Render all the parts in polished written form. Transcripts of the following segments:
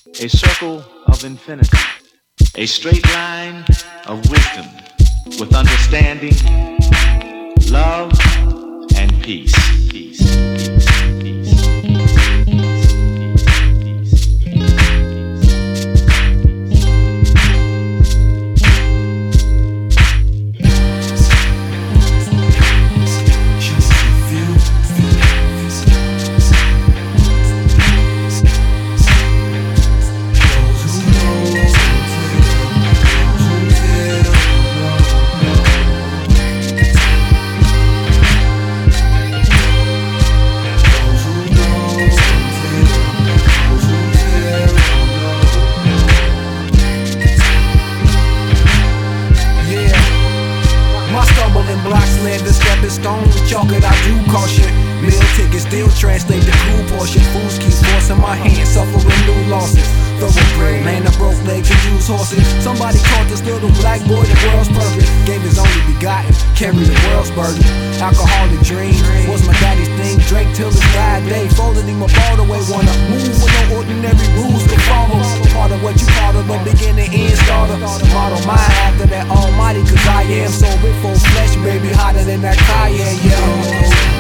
a circle of infinity, a straight line of wisdom with understanding, love, and peace. Peace. Peace. Peace. Chalk it, I do caution. Meal tickets still translate the cool portion. Fools keep forcing my hand, suffering new losses. Thoroughbred, land of broke legs and used horses. Somebody caught this little black boy the world's purpose. Gave his only begotten, carry the world's burden. Alcoholic dream was my daddy's thing. Drank till his bad day, folded him up all the way. Wanna move with no ordinary rules to follow. Part of what you part of, the beginning end starter. Model mine after that almighty, cause I am so big full flesh, baby, hotter than that cayenne, yeah.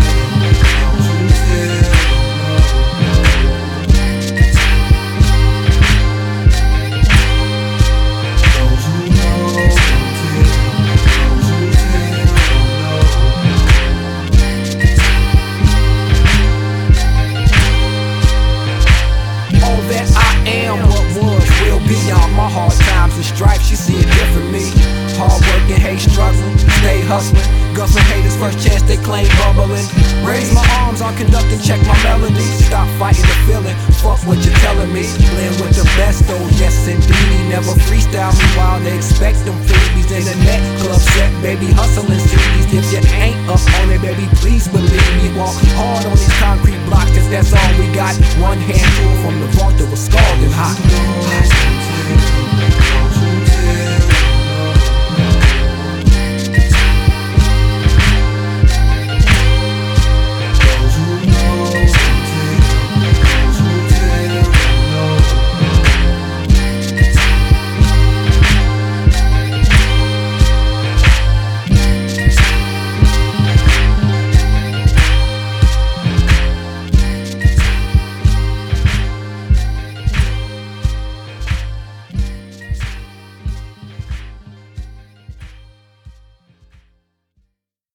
Beyond my hard times and strife, she see it different me. Hard working, hate struggling, stay hustling. Gussing haters first chance they claim bubbling. Raise my arms, I'll conduct and check my melody. Stop fighting the feeling, fuck what you're telling me. Blend with the best though, yes indeed. Never freestyle me while they expect them freebies. In the net club set, baby, hustling CDs. If you ain't up on it, baby, please believe me. Walk hard on these concrete blocks, cause that's all we got. One handful from the vault that was scalding hot.